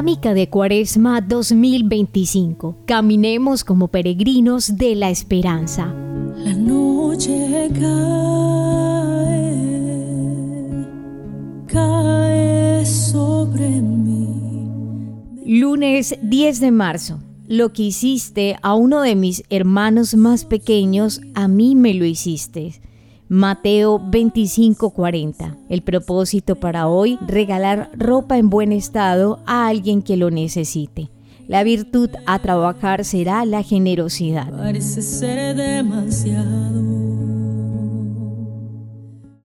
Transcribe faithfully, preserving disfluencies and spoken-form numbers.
Dinámica de Cuaresma dos mil veinticinco. Caminemos como peregrinos de la esperanza. La noche cae, cae sobre mí. Lunes diez de marzo. Lo que hiciste a uno de mis hermanos más pequeños, a mí me lo hiciste. Mateo veinticinco cuarenta. El propósito para hoy: regalar ropa en buen estado a alguien que lo necesite. La virtud a trabajar será la generosidad. Parece ser demasiado.